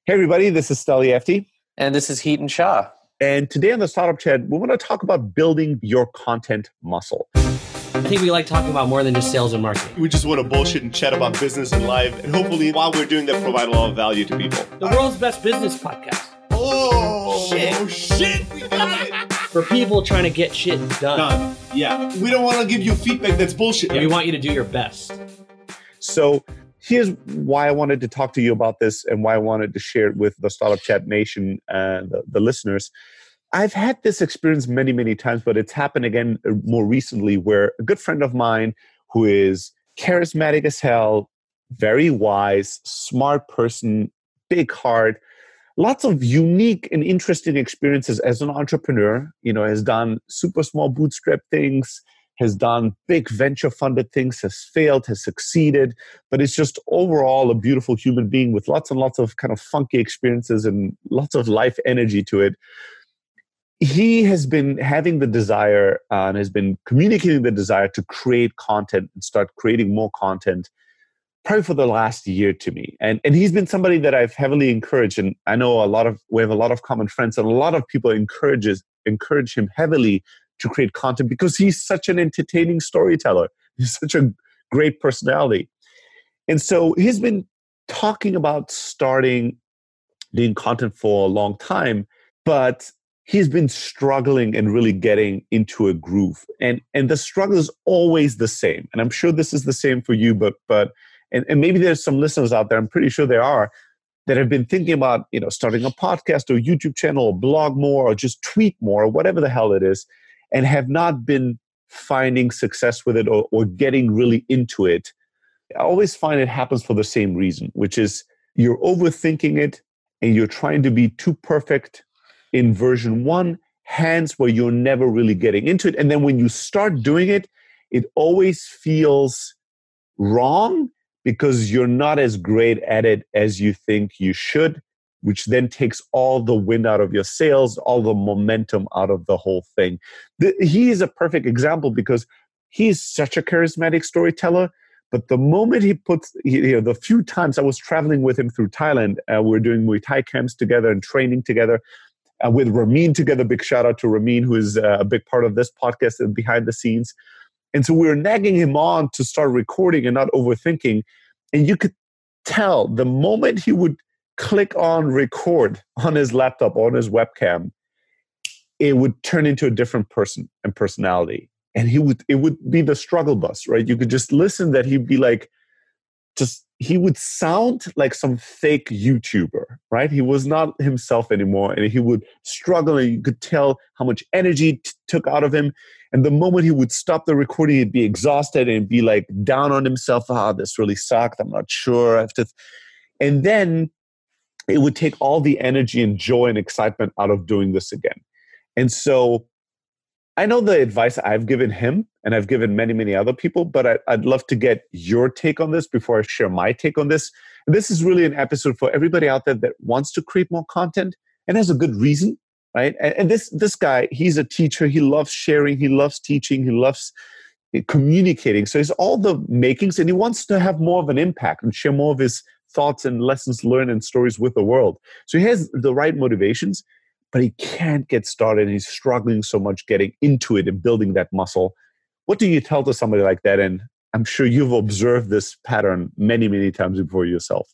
Hey, everybody, this is Steli FT. And this is Heaton Shah. And today on the Startup Chat, we want to talk about building your content muscle. I think we like talking about more than just sales and marketing. We just want to bullshit and chat about business and life. And hopefully, while we're doing that, provide a lot of value to people. The world's best business podcast. Oh, shit. We got it. For people trying to get shit done. Yeah. We don't want to give you feedback that's bullshit. We want you to do your best. So here's why I wanted to talk to you about this and why I wanted to share it with the Startup Chat Nation and the listeners. I've had this experience many, many times, but it's happened again more recently where a good friend of mine who is charismatic as hell, very wise, smart person, big heart, lots of unique and interesting experiences as an entrepreneur, has done super small bootstrap things, has done big venture funded things, has failed, has succeeded, but it's just overall a beautiful human being with lots and lots of kind of funky experiences and lots of life energy to it. He has been having the desire and has been communicating the desire to create content and start creating more content probably for the last year to me. And he's been somebody that I've heavily encouraged. And I know we have a lot of common friends and a lot of people encourage him heavily to create content because he's such an entertaining storyteller. He's such a great personality. And so he's been talking about starting doing content for a long time, but he's been struggling and really getting into a groove. And the struggle is always the same. And I'm sure this is the same for you, but maybe there's some listeners out there, I'm pretty sure there are, that have been thinking about, starting a podcast or YouTube channel or blog more or just tweet more or whatever the hell it is, and have not been finding success with it or getting really into it. I always find it happens for the same reason, which is you're overthinking it and you're trying to be too perfect in version one, hence where you're never really getting into it. And then when you start doing it, it always feels wrong because you're not as great at it as you think you should, which then takes all the wind out of your sails, all the momentum out of the whole thing. He is a perfect example because he's such a charismatic storyteller. But the moment he puts, the few times I was traveling with him through Thailand, we're doing Muay Thai camps together and training together with Ramin together. Big shout out to Ramin, who is a big part of this podcast and behind the scenes. And so we were nagging him on to start recording and not overthinking. And you could tell the moment he would click on record on his laptop or on his webcam, it would turn into a different person and personality. And it would be the struggle bus, right? You could just listen that he'd be like, he would sound like some fake YouTuber, right? He was not himself anymore. And he would struggle and you could tell how much energy took out of him. And the moment he would stop the recording, he'd be exhausted and be like down on himself. This really sucked. I'm not sure. I have to. And then it would take all the energy and joy and excitement out of doing this again. And so I know the advice I've given him and I've given many, many other people, but I'd love to get your take on this before I share my take on this. And this is really an episode for everybody out there that wants to create more content and has a good reason, right? And this guy, he's a teacher. He loves sharing. He loves teaching. He loves communicating. So he's all the makings and he wants to have more of an impact and share more of his thoughts and lessons learned and stories with the world. So he has the right motivations, but he can't get started. He's struggling so much getting into it and building that muscle. What do you tell to somebody like that? And I'm sure you've observed this pattern many, many times before yourself.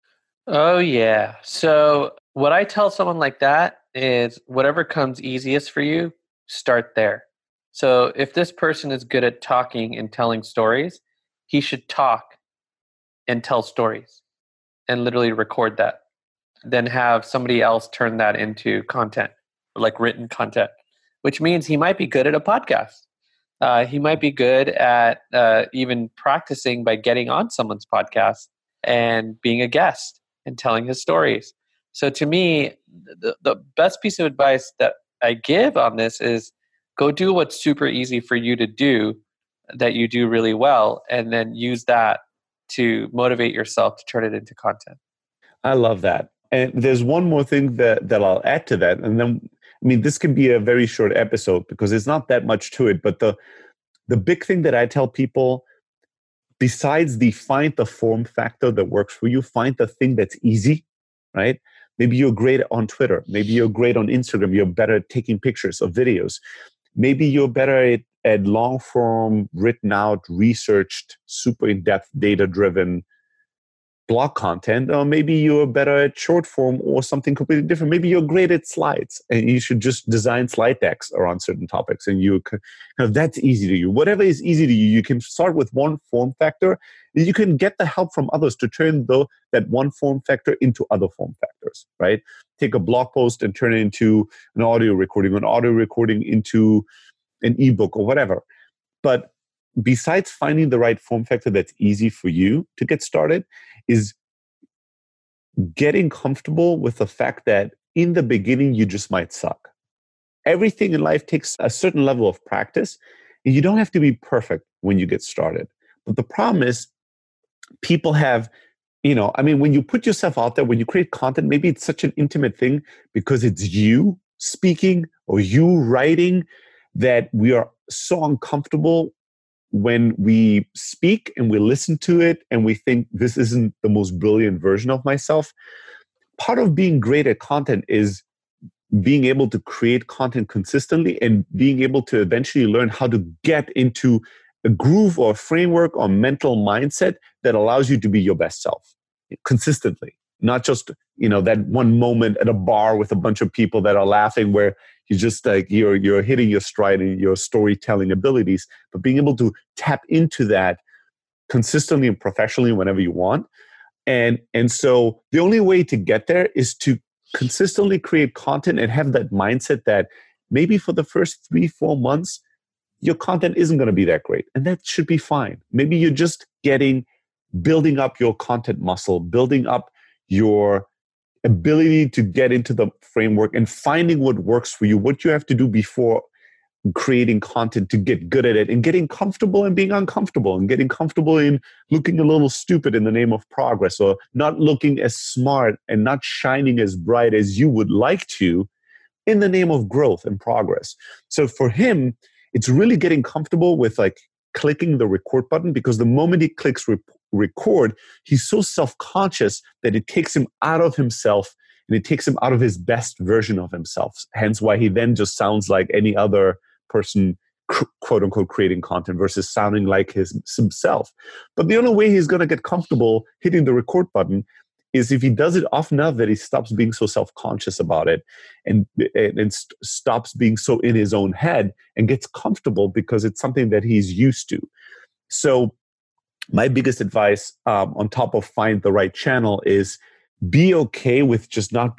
Oh, yeah. So what I tell someone like that is whatever comes easiest for you, start there. So if this person is good at talking and telling stories, he should talk and tell stories and literally record that. Then have somebody else turn that into content, like written content, which means he might be good at a podcast. He might be good at even practicing by getting on someone's podcast and being a guest and telling his stories. So to me, the best piece of advice that I give on this is go do what's super easy for you to do that you do really well, and then use that to motivate yourself to turn it into content. I love that. And there's one more thing that I'll add to that. And then, this can be a very short episode because there's not that much to it. But the big thing that I tell people, besides find the form factor that works for you, find the thing that's easy, right? Maybe you're great on Twitter. Maybe you're great on Instagram. You're better at taking pictures of videos. Maybe you're better at long form, written out, researched, super in-depth, data-driven blog content. Or maybe you're better at short form or something completely different. Maybe you're great at slides and you should just design slide decks around certain topics. And that's easy to you. Whatever is easy to you, you can start with one form factor and you can get the help from others to turn that one form factor into other form factors, right? Take a blog post and turn it into an audio recording into an ebook or whatever. But besides finding the right form factor that's easy for you to get started, is getting comfortable with the fact that in the beginning, you just might suck. Everything in life takes a certain level of practice, and you don't have to be perfect when you get started. But the problem is people have, when you put yourself out there, when you create content, maybe it's such an intimate thing because it's you speaking or you writing that we are so uncomfortable when we speak and we listen to it and we think this isn't the most brilliant version of myself. Part of being great at content is being able to create content consistently and being able to eventually learn how to get into a groove or a framework or mental mindset that allows you to be your best self consistently. Not just, that one moment at a bar with a bunch of people that are laughing where you just you're hitting your stride in your storytelling abilities, but being able to tap into that consistently and professionally whenever you want. And so the only way to get there is to consistently create content and have that mindset that maybe for the first 3-4 months, your content isn't going to be that great. And that should be fine. Maybe you're just building up your content muscle, building up your ability to get into the framework and finding what works for you, what you have to do before creating content to get good at it, and getting comfortable and being uncomfortable, and getting comfortable in looking a little stupid in the name of progress, or not looking as smart and not shining as bright as you would like to in the name of growth and progress. So for him, it's really getting comfortable with clicking the record button, because the moment he clicks record, he's so self-conscious that it takes him out of himself and it takes him out of his best version of himself. Hence why he then just sounds like any other person, quote unquote, creating content versus sounding like himself. But the only way he's going to get comfortable hitting the record button is if he does it often enough that he stops being so self-conscious about it and stops being so in his own head and gets comfortable because it's something that he's used to. So my biggest advice on top of find the right channel is be okay with just not